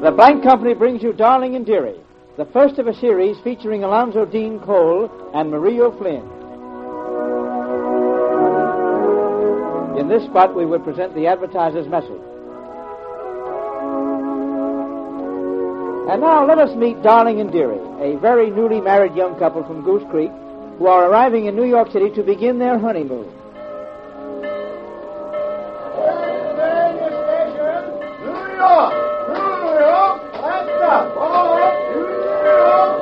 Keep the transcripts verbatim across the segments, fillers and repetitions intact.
The Blank Company brings you Darling and Dearie, the first of a series featuring Alonzo Dean Cole and Marie O'Flynn. In this spot, we will present the advertiser's message. And now let us meet Darling and Dearie, a very newly married young couple from Goose Creek who are arriving in New York City to begin their honeymoon. New York! New York! Let's up! All right, New York!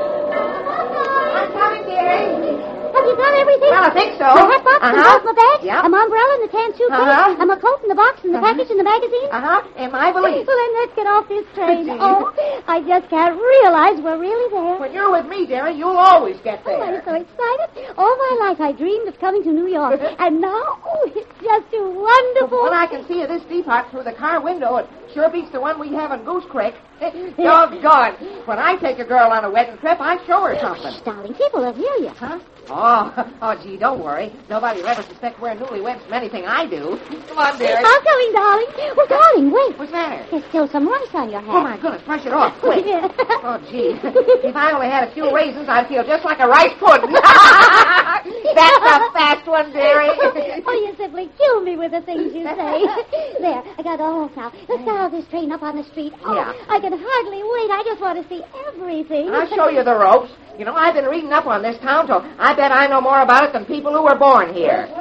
I'm coming, dearie. Have you got everything? Well, I think so. My hat box Uh-huh. and both my bags, Yep. and my umbrella and the tan suitcase, Uh-huh. and my coat and the box and the Uh-huh. package and the magazine. Uh-huh. And my valise. Well, then let's get off this train. Gee. Oh, I just can't realize we're really there. When you're with me, dearie, you'll always get Oh, I'm there. so excited. All my life I dreamed of coming to New York. And now, oh, it's just too wonderful. When I can see this depot through the car window, it sure beats the one we have in Goose Creek. Doggone. When I take a girl on a wedding trip, I show her something. Shh, darling, people will hear you. Huh? Oh, oh, gee, don't worry. Nobody will ever suspect we're newlyweds from anything I do. Come on, dearie. I'm coming, darling. Oh, darling, wait. What's the matter? There's still some rice on your hat. Oh, my goodness, brush it off, quick. Yeah. Oh, gee. If I only had a few raisins, I'd feel just like a rice pudding. That's a fast one, dearie. Oh, you simply kill me with the things you say. There, I got all off now. Let's start this train up on the street. Oh, Yeah. I can hardly wait. I just want to see everything. I'll show you the ropes. You know, I've been reading up on this town, so I bet I know more about it than people who were born here.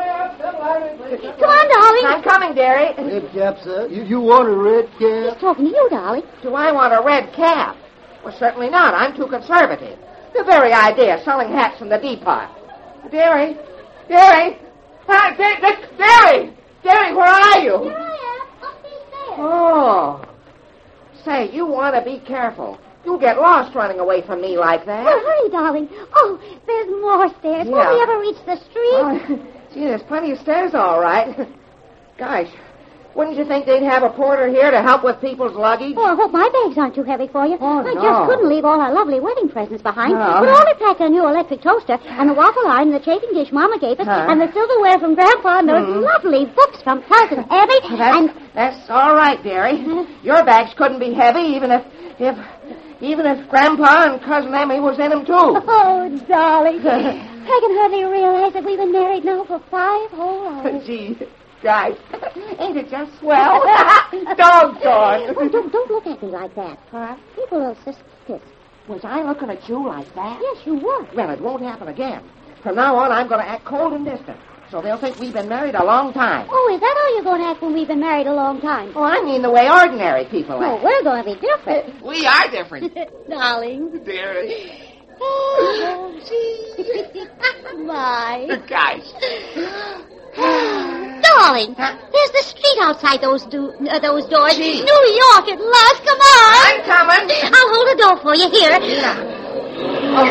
Come on, darling. I'm coming, dearie. Red cap, sir. You, you want a red cap? He's talking to you, darling. Do I want a red cap? Well, certainly not. I'm too conservative. The very idea of selling hats from the depot. Dearie, dearie, Hi, da- da- dearie, dearie, where are you? Here I am, up these stairs. Oh. Say, you want to be careful. You'll get lost running away from me like that. Well, hurry, darling. Oh, there's more stairs. Will Yeah. we ever reach the street? Oh, gee, there's plenty of stairs, all right. Gosh, wouldn't you think they'd have a porter here to help with people's luggage? Oh, I hope my bags aren't too heavy for you. Oh, I no. just couldn't leave all our lovely wedding presents behind. No. We only packed a new electric toaster and the waffle iron and the chafing dish Mama gave us Huh. and the silverware from Grandpa and those Hmm. lovely books from Cousin Abby. That's, and that's all right, dearie. Your bags couldn't be heavy, even if, if, even if Grandpa and Cousin Emmy was in them too. Oh, darling. I can hardly realize that we've been married now for five whole hours. Gee, guys, ain't it just swell? Doggone. Oh, don't, don't look at me like that. Huh? People will suspect. Was I looking at you like that? Yes, you were. Well, it won't happen again. From now on, I'm going to act cold and distant, so they'll think we've been married a long time. Oh, is that how you're going to act when we've been married a long time? Oh, I mean the way ordinary people Oh, act. we're going to be different. We are different. Darling. Dearie. Oh, gee. My. Guys. Darling, there's the street outside those do- uh, those doors. Gee. New York at last. Come on. I'm coming. I'll hold the door for you here. Yeah. Oh.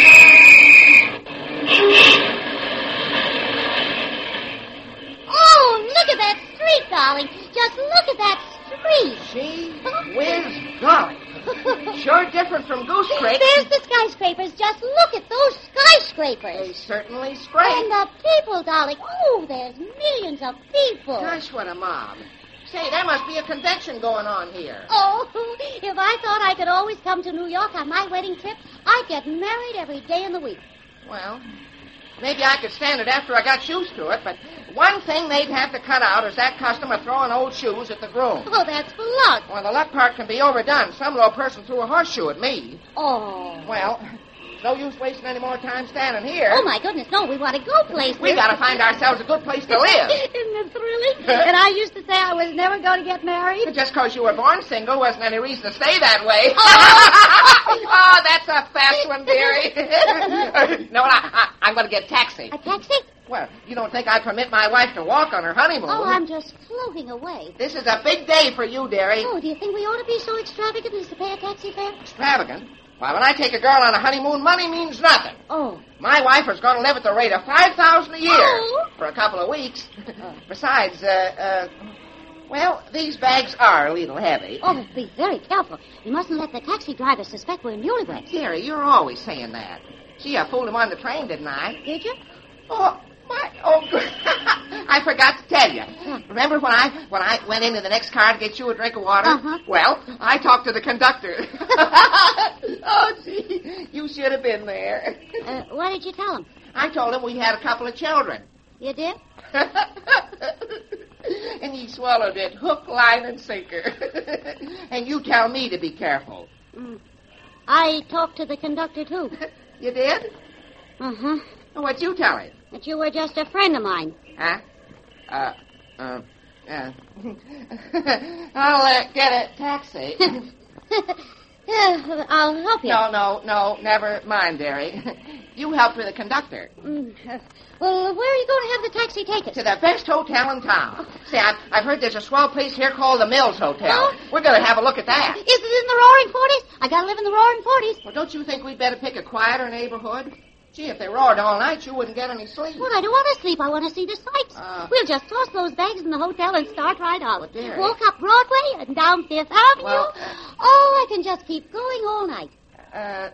Oh, look at that street, darling. Just look at that street. Gee whiz golly. Sure different from Goose Creek. There's the skyscrapers. Just look at those They skyscrapers. certainly straight. And the people, darling. Oh, there's millions of people. Gosh, what a mob. Say, there must be a convention going on here. Oh, if I thought I could always come to New York on my wedding trip, I'd get married every day in the week. Well, maybe I could stand it after I got used to it, but one thing they'd have to cut out is that custom of throwing old shoes at the groom. Oh, that's for luck. Well, the luck part can be overdone. Some little person threw a horseshoe at me. Oh. Well, no use wasting any more time standing here. Oh, my goodness, no, we want to go places. We gotta find ourselves a good place to live. Isn't it thrilling? And I used to say I was never going to get married. Just because you were born single wasn't any reason to stay that way. Oh. Oh, that's a fast one, dearie. No, I, I, I'm going to get a taxi. A taxi? Well, you don't think I'd permit my wife to walk on her honeymoon? Oh, I'm just floating away. This is a big day for you, dearie. Oh, do you think we ought to be so extravagant as to pay a taxi fare? Extravagant? Why, when I take a girl on a honeymoon, money means nothing. Oh. My wife is going to live at the rate of five thousand dollars a year Oh. for a couple of weeks. Besides, uh, uh, well, these bags are a little heavy. Oh, but be very careful. You mustn't let the taxi driver suspect we're newlyweds. Dearie, you're always saying that. Gee, I fooled him on the train, didn't I? Did you? Oh, my, oh, good. I forgot to tell you. Remember when I when I went into the next car to get you a drink of water? Uh-huh. Well, I talked to the conductor. Oh, gee, you should have been there. Uh, what did you tell him? I told him we had a couple of children. You did? And he swallowed it, hook, line, and sinker. And you tell me to be careful. Mm. I talked to the conductor, too. You did? Uh-huh. What'd you tell him? That you were just a friend of mine. Huh? Uh, uh, uh. I'll uh, get a taxi. Yeah, I'll help you. No, no, no, never mind, dearie. You help with the conductor. Mm. uh, Well, where are you going to have the taxi take us? To the best hotel in town. See, I've, I've heard there's a swell place here called the Mills Hotel. Oh? We're going to have a look at that. Is it in the Roaring Forties? I gotta live in the Roaring Forties. Well, don't you think we'd better pick a quieter neighborhood? Gee, if they roared all night, you wouldn't get any sleep. Well, I don't want to sleep. I want to see the sights. Uh. We'll just toss those bags in the hotel and start right out. Well, dearie. Walk up Broadway and down Fifth Avenue. Well, uh, oh, I can just keep going all night. Uh, uh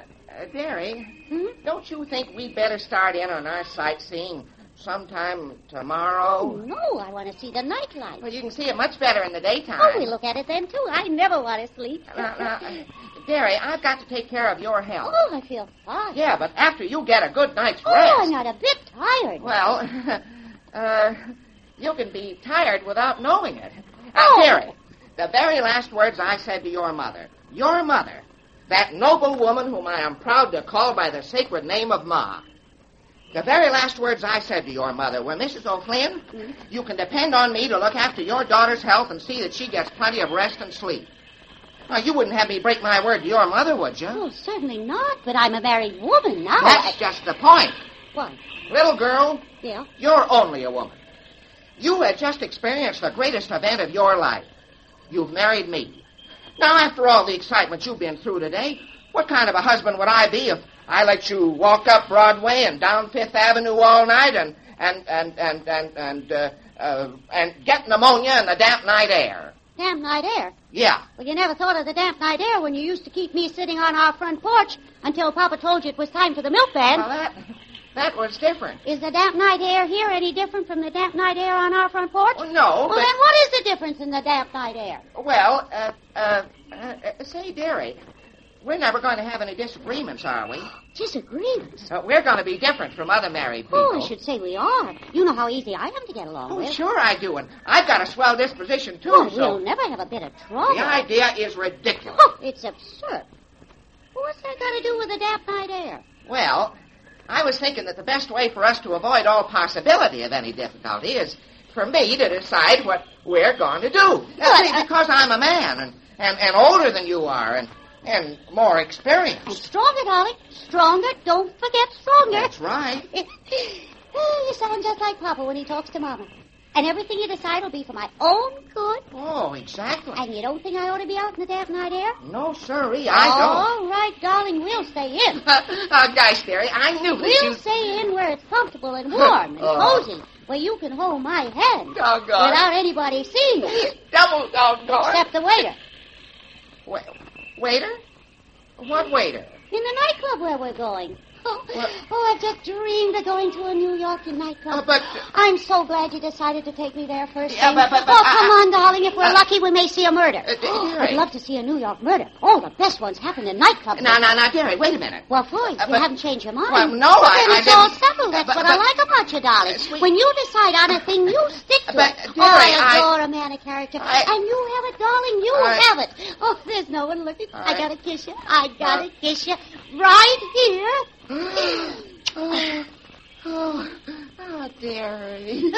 dearie, Hmm? don't you think we'd better start in on our sightseeing sometime Oh, tomorrow? no, I want to see the nightlife. Well, you can see it much better in the daytime. Oh, we look at it then, too. I never want to sleep. Now, now, uh, dearie, I've got to take care of your health. Oh, I feel fine. Yeah, but after you get a good night's Oh, rest. I'm not a bit tired. Well, uh, you can be tired without knowing it. Uh, Oh. dearie, the very last words I said to your mother, your mother, that noble woman whom I am proud to call by the sacred name of Ma, the very last words I said to your mother were, Missus O'Flynn, Hmm? you can depend on me to look after your daughter's health and see that she gets plenty of rest and sleep. Now, you wouldn't have me break my word to your mother, would you? Oh, certainly not, but I'm a married woman now. That's I... just the point. What? Little girl, Yeah? you're only a woman. You had just experienced the greatest event of your life. You've married me. Now, after all the excitement you've been through today, what kind of a husband would I be if I let you walk up Broadway and down Fifth Avenue all night and and and and and and, uh, uh, and get pneumonia in the damp night air? Damp night air. Yeah. Well, you never thought of the damp night air when you used to keep me sitting on our front porch until Papa told you it was time for the milk ban. Well, that that was different. Is the damp night air here any different from the damp night air on our front porch? Well, no, Well, but then what is the difference in the damp night air? well, uh, uh, uh, uh, say, dearie, we're never going to have any disagreements, are we? Disagreements? Uh, we're going to be different from other married people. Oh, I should say we are. You know how easy I am to get along Oh, with. sure I do, and I've got a swell disposition, too, Well, so we'll never have a bit of trouble. the idea is ridiculous. Oh, it's absurd. Well, what's that got to do with the damp night air? Well, I was thinking that the best way for us to avoid all possibility of any difficulty is for me to decide what we're going to do. Uh, Well, see, I- because I'm a man, and, and, and older than you are, and, and more And experienced. stronger, darling. Stronger. Don't forget stronger. That's right. Oh, you sound just like Papa when he talks to Mama. And everything you decide will be for my own good. Oh, exactly. And you don't think I ought to be out in the damp night air? No, sirree, I don't. All right, darling, we'll stay in. Oh, gosh, dearie, I knew that We'll you... stay in where it's comfortable and warm and Oh. cozy, where you can hold my hand Doggone. without anybody seeing it, Double doggone. except the waiter. Wa- waiter? What waiter? In the nightclub where we're going. Oh, What? oh, I've just dreamed of going to a New York nightclub. Oh, but... I'm so glad you decided to take me there first Yeah, thing. but- but- but oh, I- come on, darling. If we're Uh, lucky, we may see a murder. Uh, Oh, dearie. I'd love to see a New York murder. Oh, the best ones happen in nightclubs. Now, now, now, dearie, wait a minute. Well, Floyd, Uh, you but- haven't changed your mind. Well, no, But I- then I it's all didn't- settled. That's Uh, but- what I but- like about you, darling. Uh, sweet- When you decide on a thing, you stick to But, it. dearie, oh, I I- adore a man of character. I- and you have it, darling. You I- have it. Oh, there's no one looking. I I- gotta kiss you. I gotta Uh, kiss you. Right here. oh, oh, oh, dearie.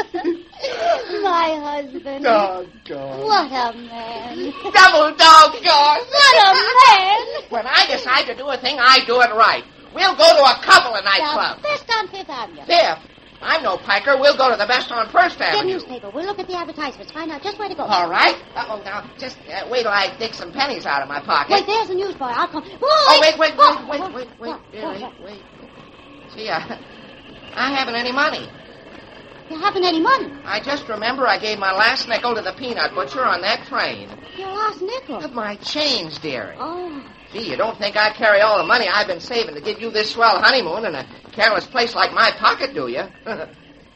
My husband. Doggone. What a man. Double doggone. What a man. When I decide to do a thing, I do it right. We'll go to a couple of The nightclubs. best on Fifth Avenue. Fifth. I'm no piker. We'll go to the best on First Get a Avenue. newspaper. We'll look at the advertisements. Find out just where to go. All right. Uh-oh, now, just uh, wait till I dig some pennies out of my pocket. Wait, there's a newsboy. I'll come. Boy! Oh, wait, wait, Oh, wait, oh, wait, wait, wait, oh, dearie, oh, wait. See, I, I haven't any money. You haven't any money. I just remember I gave my last nickel to the peanut butcher on that train. Your last nickel. Of my change, dearie. Oh. Gee, you don't think I carry all the money I've been saving to give you this swell honeymoon in a careless place like my pocket, do you?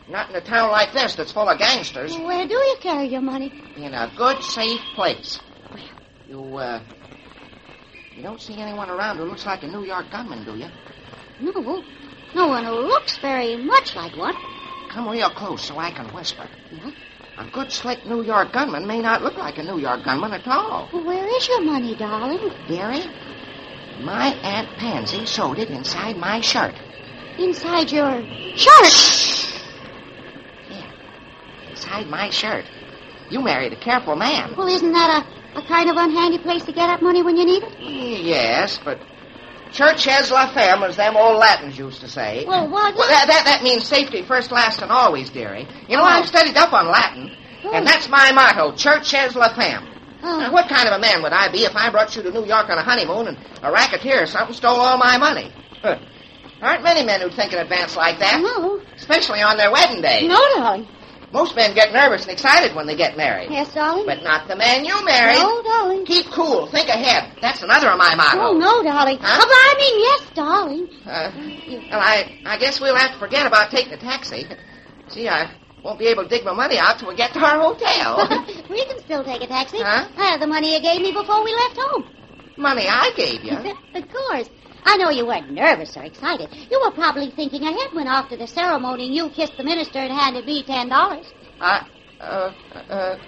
Not in a town like this that's full of gangsters. Well, where do you carry your money? In a good, safe place. You, uh... You don't see anyone around who looks like a New York gunman, do you? No. No one who looks very much like one. Come real close so I can whisper. Yeah? A good, slick New York gunman may not look like a New York gunman at all. Well, where is your money, darling? Dearie, my Aunt Pansy sewed it inside my shirt. Inside your shirt? Yeah, inside my shirt. You married a careful man. Well, isn't that a, a kind of unhandy place to get at money when you need it? Yes, but Churches la femme, as them old Latins used to say. Well, what? Well, that, that, that means safety first, last, and always, dearie. You know, Oh. I've studied up on Latin, Oh. and that's my motto, Churches la femme. Oh. Now, what kind of a man would I be if I brought you to New York on a honeymoon and a racketeer or something stole all my money? Huh. Aren't many men who'd think in advance like that, No. especially on their wedding day. No, darling. Most men get nervous and excited when they get married. Yes, darling? But not the man you married. No, darling. Keep cool. Think ahead. That's another of my mottos. Oh, no, darling. Huh? Oh, but I mean, yes, darling. Uh, well, I, I guess we'll have to forget about taking a taxi. See, I won't be able to dig my money out till we get to our hotel. We can still take a taxi. Huh? I have the money you gave me before we left home. Money I gave you. Of course. I know you weren't nervous or excited. You were probably thinking ahead when after the ceremony you kissed the minister and handed me ten dollars. I, uh, uh,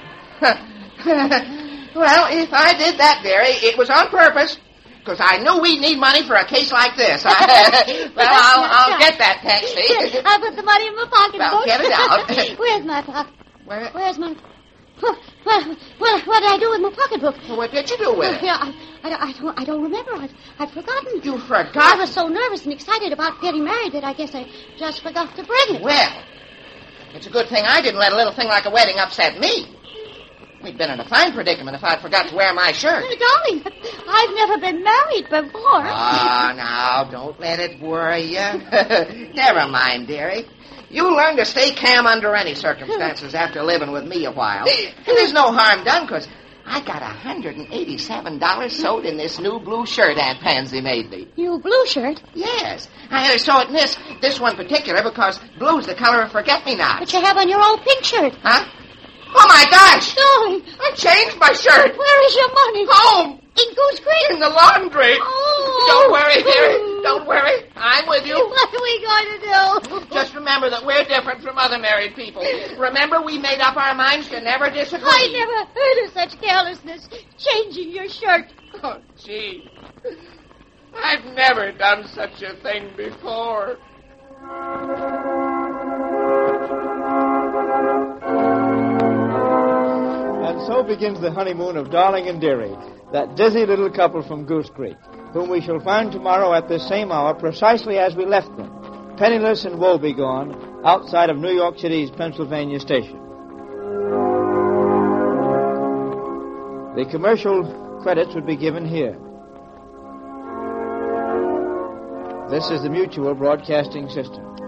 well, if I did that, dearie, it was on purpose. Because I knew we'd need money for a case like this. I, well, I'll, I'll get that taxi. I put the money in my pocket. Well, get it out. Where's my pocket? Where, Where's my... Well, well, well, what did I do with my pocketbook? what did you do with Oh, it? yeah, I, I, I, don't, I don't remember. I've, I've forgotten. You I forgot? was so nervous and excited about getting married that I guess I just forgot to bring it. Well, it's a good thing I didn't let a little thing like a wedding upset me. We'd been in a fine predicament if I'd forgot to wear my shirt. Oh, darling, I've never been married before. Ah, now, don't let it worry you. Never mind, dearie. You learn to stay calm under any circumstances after living with me a while. And there's no harm done, because I got one hundred eighty-seven dollars sewed in this new blue shirt Aunt Pansy made me. You blue shirt? Yes. I had to sew it in this, this one particular, because blue's the color of forget-me-nots. But you have on your old pink shirt. Huh? Oh, my gosh! Darling, I changed my shirt. where is your money? Home! In Goose Creek? In the laundry. Oh. Don't worry, dearie. Don't worry. I'm with you. What are we going to do? Just remember that we're different from other married people. Remember, we made up our minds to never disagree. I never heard of such carelessness. Changing your shirt. Oh, gee. I've never done such a thing before. And so begins the honeymoon of Darling and Dearie, that dizzy little couple from Goose Creek, whom we shall find tomorrow at this same hour precisely as we left them, penniless and woebegone, outside of New York City's Pennsylvania station. The commercial credits would be given here. This is the Mutual Broadcasting System.